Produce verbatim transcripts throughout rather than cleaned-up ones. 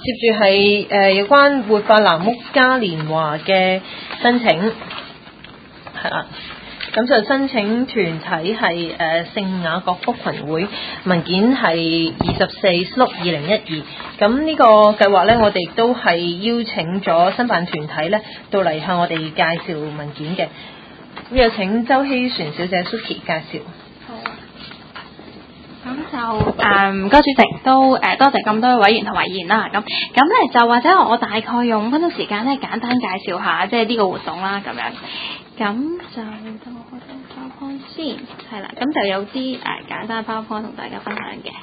接住係誒有關活化藍屋嘉年華嘅申請，係啦。咁就申請團體係誒聖雅各福群會，文件係二十四 slot 二零一二。咁呢個計劃咧，我哋都係邀請咗申辦團體咧到嚟向我哋介紹文件嘅。咁有請周希璇小姐 Suki 介紹。 咁就誒唔該主席，都誒、呃、多謝咁多位委員同委員啦。咁咁咧就或者我大概用五分鐘時間咧，簡單介紹下即係呢個活動啦。咁樣咁就等我開張 PowerPoint 先，係啦。咁就有啲誒、呃、簡單嘅 PowerPoint同大家分享嘅。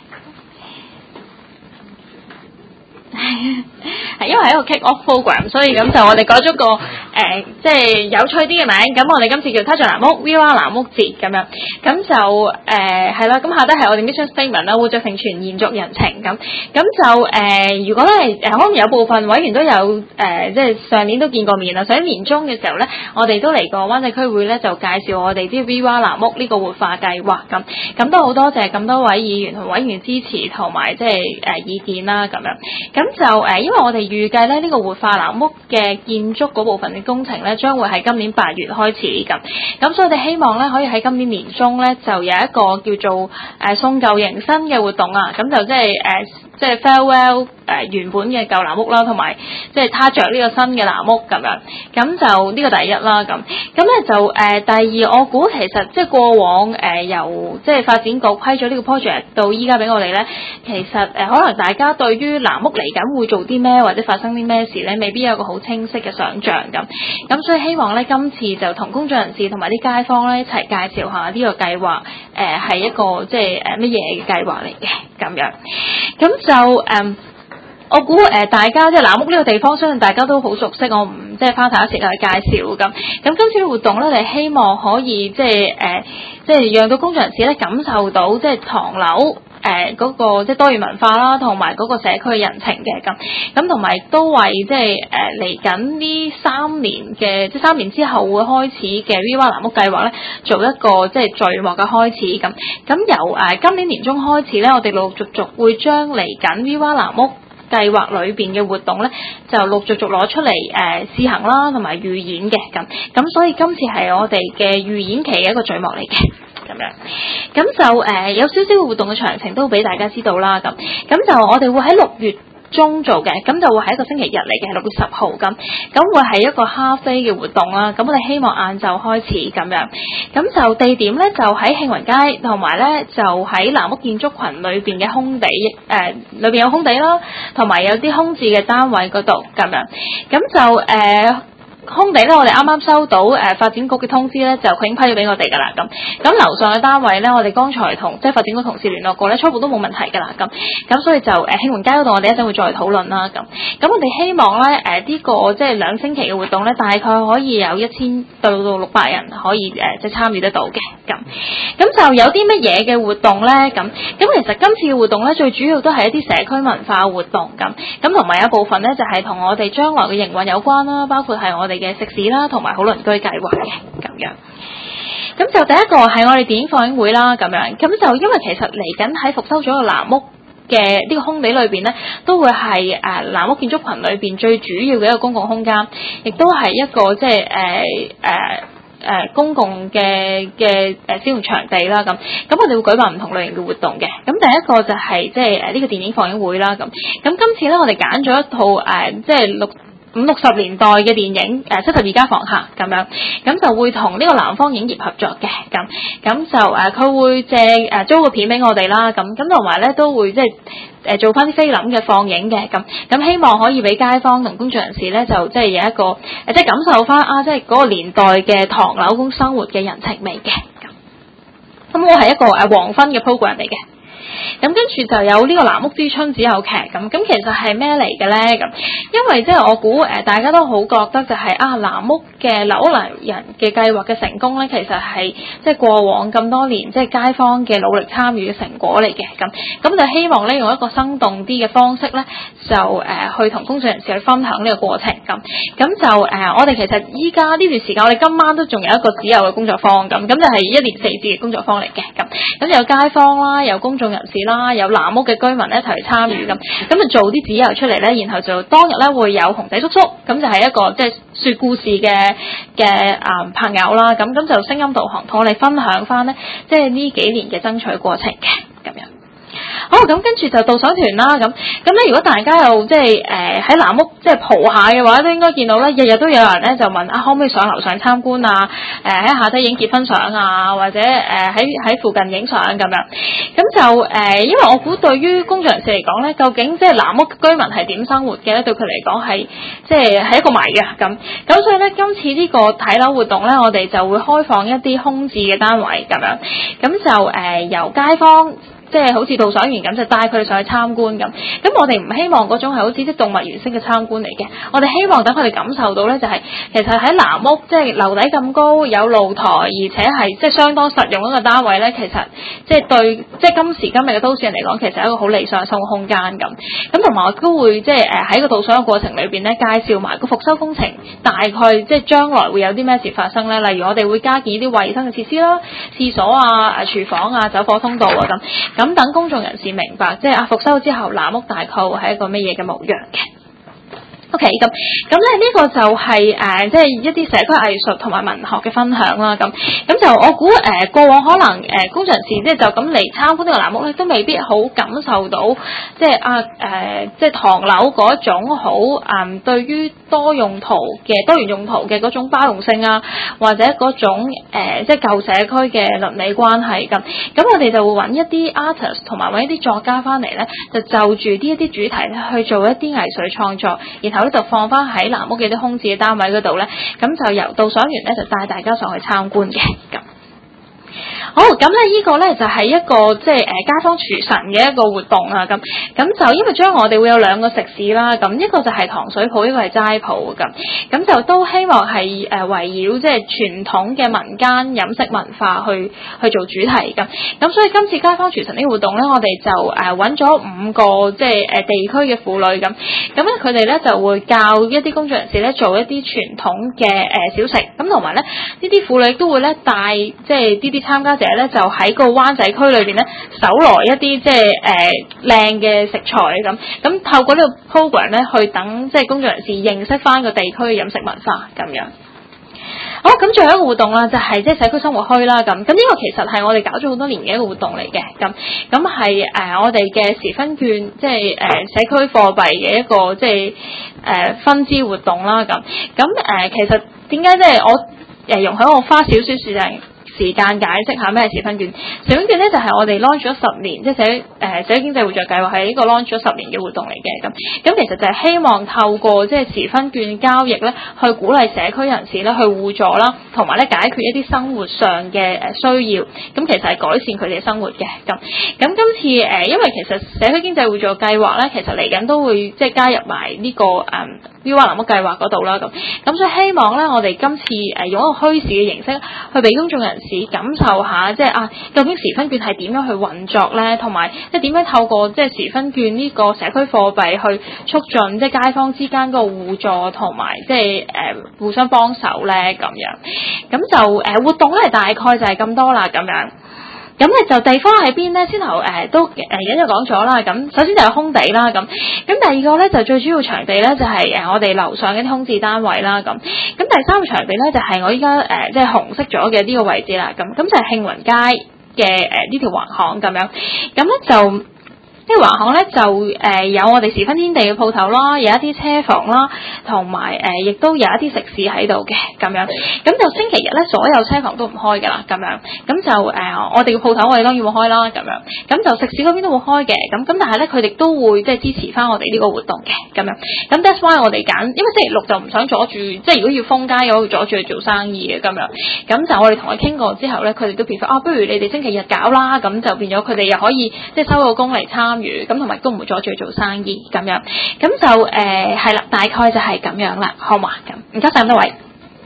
係因為係一個 kick off program， 所以咁就我哋改咗個誒、呃，即係有趣啲嘅名。咁我哋今次叫 Touch 藍屋 V R 藍屋節咁樣。咁就誒係啦。咁下低係我哋 mission statement 啦，活著承傳延續人情咁。咁就誒、呃，如果咧誒，可能有部分委員都有誒、呃，即係上年都見過面啦。所以年中嘅時候咧，我哋都嚟過灣仔區會咧，就介紹我哋啲 V R 藍屋呢個活化計劃咁。咁都好多謝咁多位議員同委員支持同埋即係誒意見啦咁樣。咁就誒、呃，因為我哋預計咧呢、這個活化藍屋嘅建築嗰部分嘅工程咧，將會喺今年八月開始咁。咁所以我哋希望咧，可以喺今年年中咧，就有一個叫做誒、呃、送舊迎新嘅活動啊。咁就即係誒，即係 farewell 誒、呃、原本嘅舊藍屋啦，同埋即係他着呢個新嘅藍屋咁樣。咁就呢個第一啦咁。咁咧就誒、呃、第二，我估其實即係過往誒、呃、由即係發展局批咗呢個 project 到依家俾我哋咧，其實誒、呃、可能大家對於藍屋嚟緊會做啲咩或者發生啲咩事咧，未必有個好清晰嘅想像咁。咁所以希望咧今次就同公眾人士同埋啲街坊咧一齊介紹下呢個計劃，誒、呃、係一個即係誒乜嘢嘅計劃嚟嘅咁樣。咁就誒、呃，我估誒、呃、大家即係藍屋呢個地方，相信大家都好熟悉，我唔即係花太多時間去介紹咁。咁今次嘅活動咧，你希望可以即係誒，即係讓到公眾人士咧感受到即係唐樓。誒嗰、呃那個即係多元文化啦，同埋嗰個社區嘅人情嘅咁，咁同埋都為即係誒嚟緊呢三年嘅即係三年之後會開始嘅 V R 藍屋計劃咧，做一個即係序幕嘅開始咁。咁由誒、呃、今年年中開始咧，我哋陸陸續續會將嚟緊 V R 藍屋計劃裏邊嘅活動咧，就陸續續攞出嚟誒、呃、試行啦，同埋預演嘅咁。咁所以今次係我哋嘅預演期嘅一個序幕嚟嘅。咁樣，咁就誒、呃、有少少嘅活動嘅詳情都俾大家知道啦。咁，咁就我哋會喺六月中做嘅，咁就會係一個星期日嚟嘅，六月十號咁，咁會係一個哈飛嘅活動啦。咁我哋希望晏晝開始咁樣，咁就地點咧就喺慶雲街，同埋咧就喺藍屋建築群裏邊嘅空地，誒、呃、裏邊有空地啦，同埋有啲空置嘅單位嗰度咁樣，咁就誒。呃空地咧，我哋啱啱收到誒、呃、發展局嘅通知咧，就佢已經批咗俾我哋㗎啦。咁咁樓上嘅單位咧，我哋剛才同即係發展局同事聯絡過咧，初步都冇問題㗎啦。咁咁所以就誒慶雲街嗰度，我哋一陣會再討論啦。咁咁我哋希望咧誒呢、呃這個即係兩星期嘅活動咧，大概可以有一千到到六百人可以誒、呃、即係參與得到嘅。咁咁就有啲乜嘢嘅活動咧？咁咁其實今次嘅活動咧，最主要都係一啲社區文化活動咁咁，同埋有部分咧就係、是、同我哋將來嘅營運有關啦，包括係我哋嘅食肆啦，同埋好鄰居計劃嘅咁樣。咁就第一個係我哋電影放映會啦，咁樣。咁就因為其實嚟緊喺復修咗個藍屋嘅呢個空地裏邊咧，都會係誒、呃、藍屋建築群裏邊最主要嘅一個公共空間，亦都係一個即係誒誒誒公共嘅嘅誒使用場地啦。咁咁我哋會舉辦唔同類型嘅活動嘅。咁第一個就係即係誒呢個電影放映會啦。咁咁今次咧，我哋揀咗一套誒、呃、即係六。五六十年代嘅電影，誒七十二家房客咁樣，咁就會同呢個南方影業合作嘅，咁咁就誒佢、呃、會借誒、呃、租個片俾我哋啦，咁咁同埋咧都會即係誒做翻啲菲林嘅放映嘅，咁咁希望可以俾街坊同公眾人士咧就即係有一個誒即係感受翻啊，即係嗰個年代嘅唐樓工生活嘅人情味嘅，咁咁我係一個誒黃昏嘅 program 嚟嘅。咁跟住就有呢個藍屋之春子有劇咁，咁其實係咩嚟嘅咧？咁因為即係我估誒，大家都好覺得就係、是、啊藍屋嘅樓嚟人嘅計劃嘅成功咧，其實係即係過往咁多年即係街坊嘅努力參與嘅成果嚟嘅。咁咁就希望咧用一個生動啲嘅方式咧，就誒、呃、去同公眾人士去分享呢個過程咁。咁就誒、呃、我哋其實依家呢段時間，我哋今晚都仲有一個只有嘅工作坊咁，咁就係一連四節嘅工作坊嚟嘅。咁咁有街坊啦，有公眾人士啦，有藍屋嘅居民咧一齊去參與咁，咁就做啲紙郵出嚟咧，然後就當日咧會有熊仔叔叔，咁就係一個即係説故事嘅嘅啊朋友啦，咁咁就聲音導航同我哋分享翻咧，即係呢幾年嘅爭取過程嘅咁樣。好，咁跟住就導賞團啦，咁咁咧，如果大家又即係誒喺藍屋即係蒲下嘅話，都應該見到咧，日日都有人咧就問啊，可唔可以上樓上參觀啊？誒喺下低影結婚相啊，或者誒喺喺附近影相咁樣。咁就誒、呃，因為我估對於工作人士嚟講咧，究竟即係藍屋居民係點生活嘅咧？對佢嚟講係即係係一個謎嘅咁。咁所以咧，今次呢個睇樓活動咧，我哋就會開放一啲空置嘅單位咁樣，咁就誒、呃、由街坊。即係好似導賞員咁，就帶佢哋上去參觀咁。咁我哋唔希望嗰種係好似啲動物園式嘅參觀嚟嘅。我哋希望等佢哋感受到咧，就係、是、其實喺藍屋，即係樓底咁高，有露台，而且係即係相當實用一個單位咧。其實即係對即係今時今日嘅都市人嚟講，其實係一個好理想嘅生活空間咁。咁同埋我都會即係誒喺個導賞嘅過程裏邊咧，介紹埋個復修工程，大概即係將來會有啲咩事發生咧。例如我哋會加建啲衛生嘅設施啦，廁所啊、誒廚房啊、走火通道啊咁。咁等公眾人士明白，即係啊復修之後，藍屋大概會係一個乜嘢嘅模樣嘅。OK，咁咁咧呢個就係、是、誒、呃，即係一啲社區藝術同埋文學嘅分享啦。咁咁就我估誒、呃、過往可能誒、呃、工作人士即係就咁嚟參觀呢個藍屋咧，都未必好感受到即係啊誒、呃，即係唐樓嗰種好誒、呃、對於多用途嘅多元用途嘅嗰種包容性啊，或者嗰種誒、呃、即係舊社區嘅鄰里關係咁。咁我哋就會揾一啲 artist 同埋揾一啲作家翻嚟咧，就就住呢一啲主題咧去做一啲藝術創作，然後咧就放翻喺藍屋嘅啲空置嘅單位嗰度咧，咁就由導賞員咧就帶大家上去參觀嘅咁。好，咁咧呢個咧就係一個即係誒街坊廚神嘅一個活動啊，咁咁就因為將來我哋會有兩個食肆啦，咁一個就係糖水鋪，一個係齋鋪咁，咁就都希望係誒圍繞即係傳統嘅民間飲食文化去去做主題咁，咁所以今次街坊廚神呢個活動咧，我哋就誒揾咗五個即係誒地區嘅婦女咁，咁咧佢哋咧就會教一啲工作人士咧做一啲傳統嘅誒小食，咁同埋咧呢啲婦女都會咧帶即係呢啲參加者咧就喺個灣仔區裏邊咧搜羅一啲即係誒靚嘅食材咁，咁透過呢個 program 咧去等即係工作人士認識翻個地區嘅飲食文化咁樣。好，咁最後一個活動啦，就係即係社區生活墟啦咁，咁呢個其實係我哋搞咗好多年嘅一個活動嚟嘅，咁咁係誒我哋嘅時分券，即係誒社區貨幣嘅一個即係誒分支活動啦咁，咁誒、呃、其實點解即係我誒容許我花少少時間時間解釋下咩係時分券？時分券咧就係、是、我哋 launch 咗十年，即係社誒社區經濟活著計劃係呢個 launch 咗十年嘅活動嚟嘅咁。咁其實就係希望透過即係時分券交易咧，去鼓勵社區人士咧去互助啦，同埋咧解決一啲生活上嘅誒需要。咁其實係改善佢哋嘅生活嘅咁。咁今次誒、呃，因為其實社區經濟互助計劃咧，其實嚟緊都會即係加入埋呢、這個誒 V 灣藍屋計劃嗰度啦咁。咁所以希望咧，我哋今次誒、呃、用一個墟市嘅形式去俾公眾人士感受下，即係啊，究竟時分券係點樣去運作咧？同埋即係點樣透過即係時分券呢個社區貨幣去促進即係街坊之間嗰個互助同埋即係誒、呃、互相幫手咧咁樣。咁就誒、呃、活動咧大概就係咁多啦咁樣。咁咧就地方喺邊咧？先頭誒、呃、都誒而家就講咗啦。咁首先就係空地啦。咁咁第二個咧就最主要場地咧就係、是、誒、呃、我哋樓上嘅啲空置單位啦。咁咁第三個場地咧就係、是、我依家誒即係紅色咗嘅呢個位置啦。咁咁就係慶雲街嘅誒呢條橫巷咁樣。咁咧就。呢個橫巷咧就誒、呃、有我哋時分天地嘅鋪頭啦，有一啲車房啦，同埋誒亦都有一啲食肆喺度嘅咁樣。咁就星期日咧，所有車房都唔開㗎啦，咁樣。咁就誒、呃、我哋嘅鋪頭我哋當然會開啦，咁樣。咁就食肆嗰邊都會開嘅，咁咁但係咧佢哋都會即係支持翻我哋呢個活動嘅咁樣。咁 that's why 我哋揀，因為星期六就唔想阻住，即係如果要封街嘅話，會阻住佢做生意嘅咁樣。咁就我哋同佢傾過之後咧，佢哋都 prefer 啊，不如你哋星期日搞啦，咁就變咗佢哋又可以即係收個工嚟參。咁同埋都唔會阻住做生意咁樣，咁就誒係啦，大概就係咁樣啦，好嘛？咁唔該晒咁多位。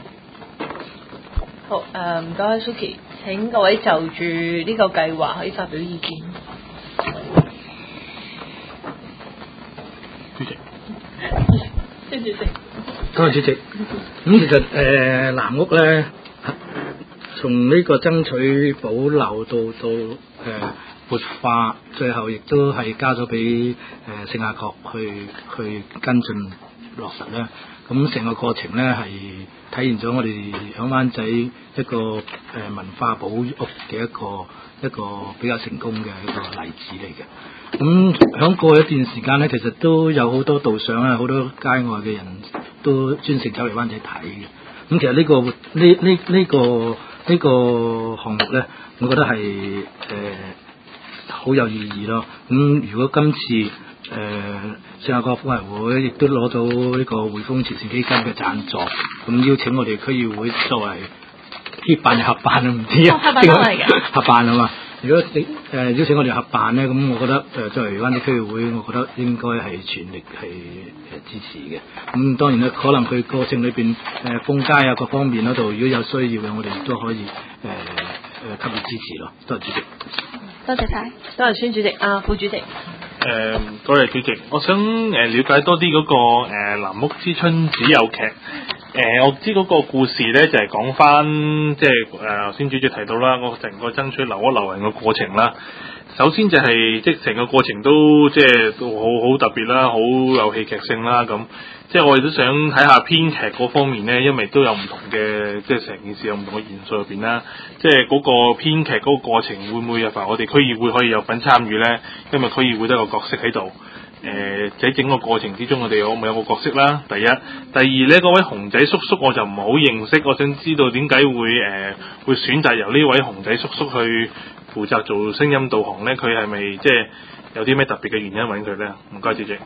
好誒，唔該 Suki，請各位就住呢個計劃可以發表意見。 主席， 謝主席。 多謝主席。咁、嗯、其實誒藍屋咧，從呢個爭取保留到到誒。呃活化，最後亦都係交咗俾誒聖雅各去去跟進落實咧。咁成個過程咧係體現咗我哋響灣仔一個誒文化保育嘅一個一個比較成功嘅一個例子嚟嘅。咁響過一段時間咧，其實都有好多導賞啊，好多街外嘅人都專程走嚟灣仔睇嘅。咁其實呢、呢個呢呢呢個呢、呢個項目咧，我覺得係誒好有意義咯。咁如果今次誒聖雅各福華會亦都攞到呢個匯豐慈善基金嘅贊助，咁邀請我哋區議會作為協辦合辦啊，唔知啊， 合辦都係嘅， 合辦啊嘛。如果你誒、呃、邀請我哋合辦咧，咁我覺得誒、呃、作為灣仔區議會，我覺得應該係全力係誒支持嘅。咁當然啦，可能佢過程裏邊誒封街啊各方面嗰度，如果有需要嘅，我哋都可以誒誒、呃呃、給予支持咯。多謝主席。 多謝晒， 多謝孫主席啊，副主席。 誒、呃，多謝主席。我想誒了解多啲嗰、那個誒、呃《南屋之春》子有劇。誒、呃，我知嗰個故事咧就係講翻，即係誒頭先主席提到啦，我成個爭取留一留人嘅過程啦。首先就係、是、即係成個過程都即係都好好特別啦，好有戲劇性啦咁。即係我哋都想睇下編劇嗰方面咧，因為都有唔同嘅，即係成件事有唔同嘅元素入邊啦。即係嗰個編劇嗰個過程會唔會入埋我哋區議會可以有份參與咧？因為區議會都有個角色喺度。誒、呃，喺整個過程之中，我哋有冇有個角色啦？第一，第二咧，嗰位熊仔叔叔我就唔係好認識，我想知道點解會誒、呃、會選擇由呢位熊仔叔叔去負責做聲音導航咧？佢係咪即係有啲咩特別嘅原因揾佢咧？唔該，主席。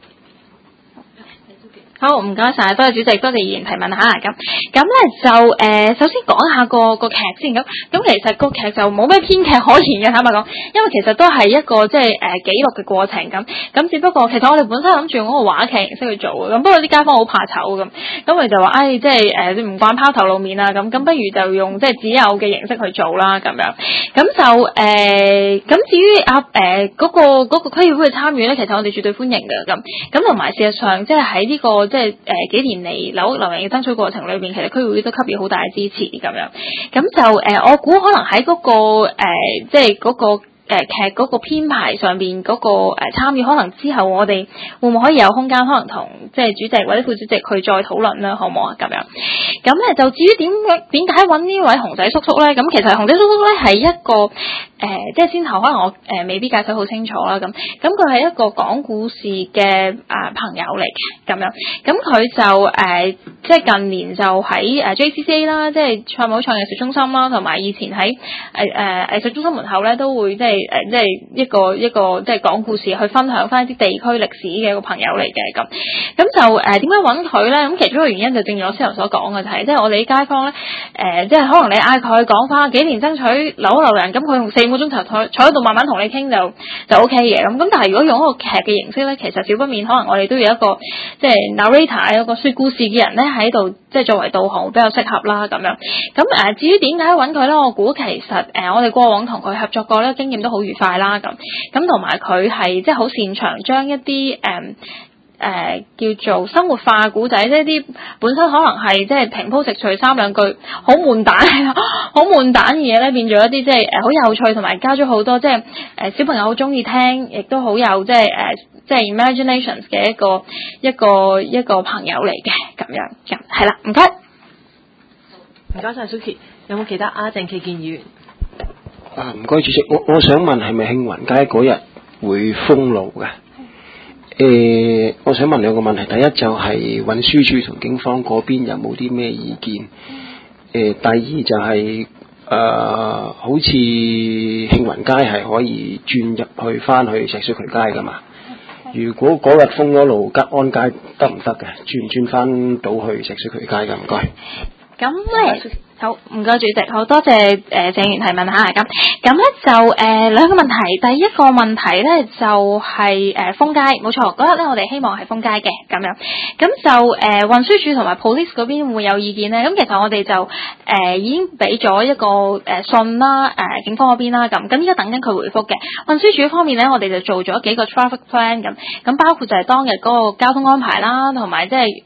好，唔該晒，多謝主席，多謝議員提問吓。咁咁咧就誒、呃，首先講下個個劇先。咁咁其實個劇就冇咩編劇可言嘅，坦白講，因為其實都係一個即係誒記錄嘅過程咁。咁只不過其實我哋本身諗住用嗰個話劇形式去做嘅，咁不過啲街坊好怕醜咁，咁佢就話，唉、哎，即係誒你唔慣拋頭露面啊，咁咁不如就用即係只有嘅形式去做啦，咁樣。咁就誒，咁、呃、至於啊誒嗰個嗰、那個區議會嘅參與咧，其實我哋絕對歡迎嘅咁。咁同埋事實上，即係喺呢個即係誒、呃、幾年嚟留屋留人嘅爭取過程裏邊，其實區議會都給予好大嘅支持咁樣。咁就誒、呃，我估可能喺嗰、那個、呃、即係嗰、那個。誒、呃、劇嗰個編排上邊嗰、那個誒、呃、參與，可能之後我哋會唔會可以有空間，可能同即係主席或者副主席去再討論啦，好唔好啊？咁樣咁咧就至於點點解揾呢位熊仔叔叔咧？咁其實熊仔叔叔咧係一個誒、呃，即係先頭可能我誒、呃、未必解釋好清楚啦。咁咁佢係一個講故事嘅啊、呃、朋友嚟嘅咁樣。咁佢就誒、呃、即係近年就喺誒 J C C A 啦，即係賽馬會創藝術中心啦，同埋以前喺誒誒藝術中心門口咧都會即係。誒、呃，即係一個一個即係講故事，去分享翻一啲地區歷史嘅一個朋友嚟嘅咁。咁就誒點解揾佢咧？咁其中一個原因就正如我先頭所講嘅，就係即係我哋啲街坊咧，誒、呃，即係可能你嗌佢講翻幾年爭取留一留人，咁佢用四五個鐘頭坐坐喺度慢慢同你傾就就 O K 嘅咁。咁但係如果用一個劇嘅形式咧，其實少不免可能我哋都有一個即係 narrator 一個說故事嘅人咧喺度，即係作為導航會比較適合啦咁樣。咁誒、呃，至於點解揾佢咧？我估其實誒、呃，我哋過往同佢合作過咧，經驗都好愉快啦，咁咁同埋佢係即係好擅長將一啲誒誒叫做生活化嘅古仔，即係啲本身可能係即係平鋪直敍三兩句好悶蛋好悶蛋嘅嘢咧，變咗一啲即係誒好有趣，同埋加咗好多即係誒、呃、小朋友好中意聽，亦都好有即係誒、呃、即係 imaginations 嘅一個一個一個朋友嚟嘅咁樣，咁係啦，唔該， 唔該晒 Suki， 有冇其他啊？鄭其健議員。 啊，唔該主席，我我想問係咪慶雲街嗰日會封路嘅？誒、呃，我想問兩個問題，第一就係運輸署同警方嗰邊有冇啲咩意見？誒、呃，第二就係、是、誒、呃，好似慶雲街係可以轉入去翻去石水渠街噶嘛？如果嗰日封咗路，吉安街得唔得嘅？轉唔轉翻到去石水渠街噶？唔該。 咁咧。好，唔該主席，好多謝誒、呃、鄭員提問下咁，咁咧就誒兩、呃、個問題，第一個問題咧就係、是、誒、呃、封街，冇錯，嗰日咧我哋希望係封街嘅咁樣，咁就誒運輸署同埋 police 嗰邊會唔會有意見咧？咁其實我哋就誒、呃、已經俾咗一個誒、呃、信啦，誒、呃、警方嗰邊啦，咁咁依家等緊佢回覆嘅。運輸署方面咧，我哋就做咗幾個 traffic plan 咁，咁包括就係當日嗰個交通安排啦，同埋即係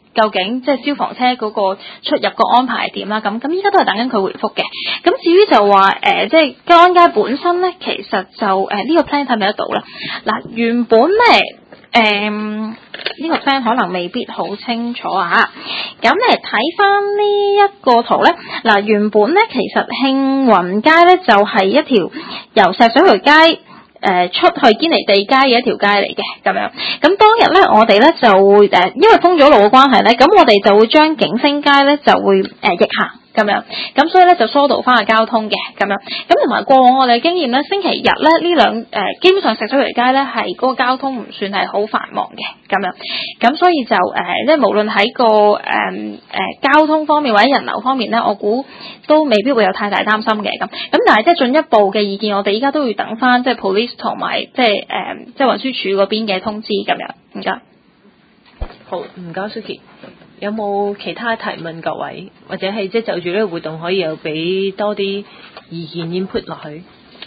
究竟即係消防車嗰個出入個安排係點啦？咁咁依家都係等緊佢回覆嘅。咁至於就話誒、呃，即係嘉安街本身咧，其實就誒呢、呃這個 plan 睇唔睇得到啦？嗱，原本咧誒呢個 plan 可能未必好清楚啊。咁誒睇翻呢一個圖咧，嗱原本咧其實慶雲街咧就係、是、一條由石水渠街。誒、呃、出去堅尼地街嘅一條街嚟嘅咁樣，咁當日咧我哋咧就誒、呃，因為封咗路嘅關係咧，咁我哋就會將景星街咧就會誒、呃、逆行咁樣，咁所以咧就疏導翻個交通嘅咁樣，咁同埋過往我哋嘅經驗咧，星期日咧呢兩誒、呃、基本上石水渠街咧係嗰個交通唔算係好繁忙嘅咁樣，咁所以就誒、呃、即係無論喺個誒誒、呃、交通方面或者人流方面咧，我估都未必會有太大擔心嘅咁，咁但係即係進一步嘅意見，我哋依家都要等翻即係 police 同埋即係誒即係運輸署嗰邊嘅通知咁樣，唔該。 好，唔該 Suki。有冇其他提問各位，或者係即係就住呢個活動可以有俾多啲意見 input 落去？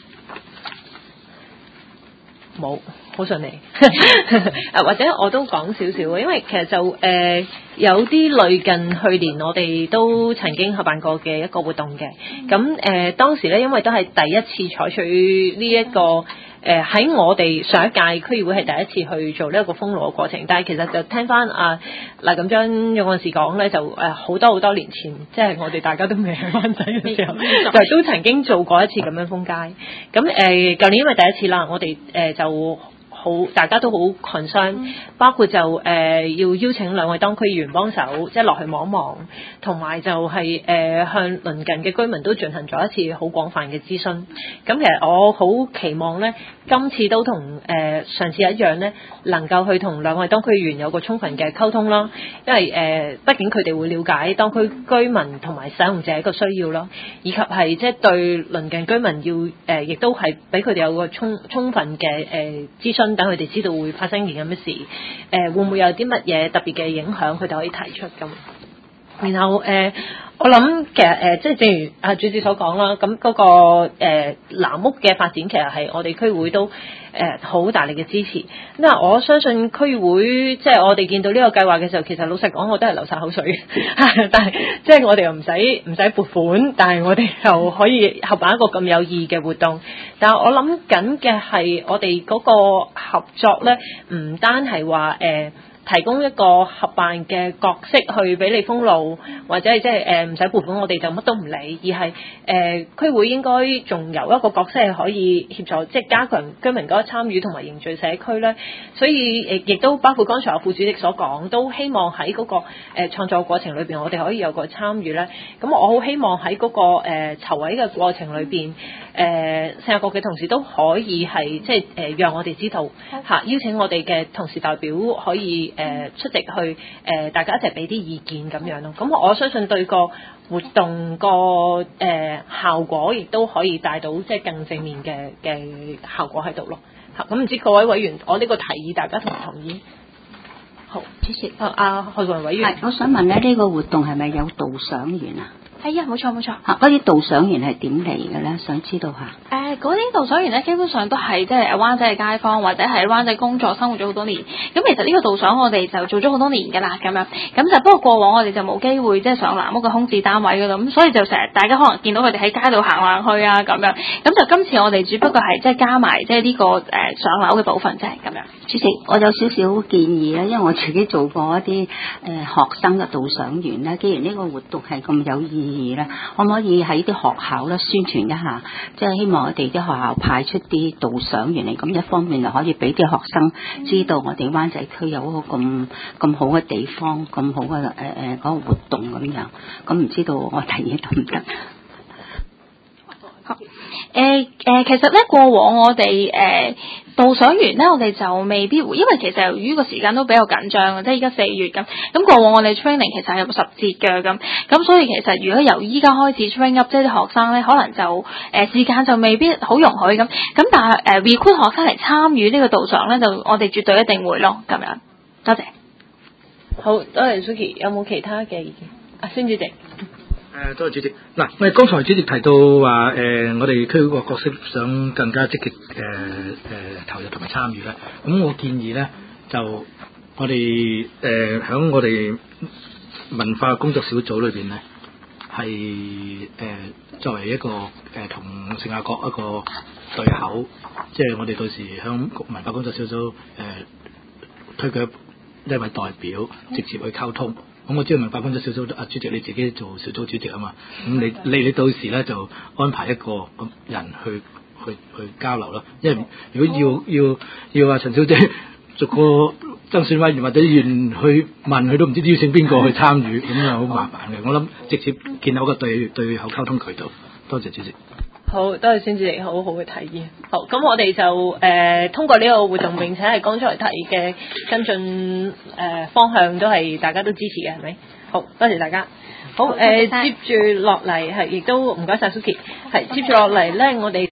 冇，好順利。誒或者我都講少少，因為其實就誒、呃、有啲類近去年我哋都曾經合辦過嘅一個活動嘅。咁誒、呃、當時咧，因為都係第一次採取呢、這、一個。誒喺、呃、我哋上一屆區議會係第一次去做呢一個封路嘅過程，但係其實就聽翻啊嗱咁張勇幹事講咧，就誒好、呃、多好多年前，即係我哋大家都未喺灣仔嘅時候，就都曾經做過一次咁樣封街。咁誒舊年因為第一次啦，我哋誒、呃、就。好，大家都好 concern，包括就誒、呃、要邀請兩位當區議員幫手，即係落去望一望，同埋就係、是、誒、呃、向鄰近嘅居民都進行咗一次好廣泛嘅諮詢。咁其實我好期望咧，今次都同誒、呃、上次一樣咧，能夠去同兩位當區議員有個充分嘅溝通啦。因為誒、呃，畢竟佢哋會了解當區居民同埋使用者一個需要啦，以及係即係對鄰近居民要誒，亦、呃、都係俾佢哋有個充充分嘅誒、呃、諮詢。等佢哋知道會發生件咁嘅事，誒、呃、會唔會有啲乜嘢特別嘅影響，佢哋可以提出咁。然後誒、呃，我諗其實誒、呃，即係正如阿主席所講啦，咁嗰、那個誒、呃、藍屋嘅發展，其實係我哋區會都誒好、呃、大力嘅支持。因為我相信區會即係我哋見到呢個計劃嘅時候，其實老實講，我都係流晒口水嘅。但係即係我哋又唔使唔使撥款，但係我哋又可以合辦一個咁有意義嘅活動。但係我諗緊嘅係我哋嗰個合作咧，唔單係話誒。呃提供一個合辦嘅角色去俾你封路，或者係即係誒唔使撥款，我哋就乜都唔理，而係誒、呃、區會應該仲有一個角色係可以協助，即係加強居民嗰個參與同埋凝聚社區咧。所以誒亦都包括剛才阿副主席所講，都希望喺嗰、那個誒、呃、創作過程裏邊，我哋可以有個參與咧。咁我好希望喺嗰、那個誒、呃、籌委嘅過程裏邊，誒聖雅各嘅同事都可以係即係誒讓我哋知道嚇、啊，邀請我哋嘅同事代表可以。誒、呃、出席去誒、呃，大家一齊俾啲意見咁樣咯。咁我相信對個活動個誒、呃、效果，亦都可以帶到即係更正面嘅嘅效果喺度咯。嚇，咁唔知各位委員，我呢個提議大家同唔同意？好，主席，啊啊，何俊委員， 係，我想問咧，呢、這個活動係咪有導賞員啊？ 係啊，冇錯冇錯。 嚇，嗰啲導賞員係點嚟嘅咧？想知道下。 誒，嗰啲導賞員咧，基本上都係即係灣仔嘅街坊，或者係灣仔工作生活咗好多年。咁其實呢個導賞我哋就做咗好多年㗎啦，咁樣。咁就不過過往我哋就冇機會即係上藍屋嘅空置單位嗰度，咁所以就成日大家可能見到佢哋喺街度行行去啊咁樣。咁就今次我哋只不過係即係加埋即係呢個誒、呃、上樓嘅部分啫，咁樣。 主席，我有少少建議咧，因為我自己做過一啲誒、呃、學生嘅導賞員咧。既然呢個活動係咁有意義咧，可唔可以喺啲學校咧宣傳一下？即係希望我哋啲學校派出啲導賞員嚟，咁一方面就可以俾啲學生知道我哋灣仔區有一個咁咁好嘅地方，咁好嘅誒誒嗰個活動咁樣。咁唔知道我提議得唔得？ 好，誒、呃、誒、呃，其實咧過往我哋誒。呃導賞員咧，我哋就未必會，因為其實由於個時間都比較緊張嘅，即係依家四月咁。咁過往我哋 training 其實係有十節嘅咁，咁所以其實如果由依家開始 train up，即係啲學生咧，可能就誒、呃、時間就未必好容許咁。咁但係誒、呃、recruit 學生嚟參與呢個導賞咧，就我哋絕對一定會咯，咁樣。多謝。 好，多謝 Suki，有冇其他嘅意見？阿孫主席。 誒，多謝主席。嗱，我哋剛才主席提到話，誒、呃，我哋區個角色想更加積極，誒、呃、誒投入同埋參與咧。咁我建議咧，就我哋誒喺我哋文化工作小組裏邊咧，係誒、呃、作為一個誒同聖雅各一個對口，即係我哋到時喺文化工作小組誒、呃、推舉一位代表，直接去溝通。咁我知道文化工作小組啊主席你自己做小組主席啊嘛，咁你你你到時咧就安排一個咁人去去去交流咯。因為如果要要要話陳小姐逐個爭選委員或者議員去問佢都唔知邀請邊個去參與，咁啊好麻煩嘅。我諗直接建立一個對對口溝通渠道。多謝主席。 好，多謝孫主席好好嘅提議。好，咁我哋就誒、呃、通過呢個活動，並且係剛才提嘅跟進誒、呃、方向都係大家都支持嘅，係咪？好，多謝大家。好，誒、呃、接住落嚟係亦都唔該晒 Suki，係接住落嚟咧，我哋。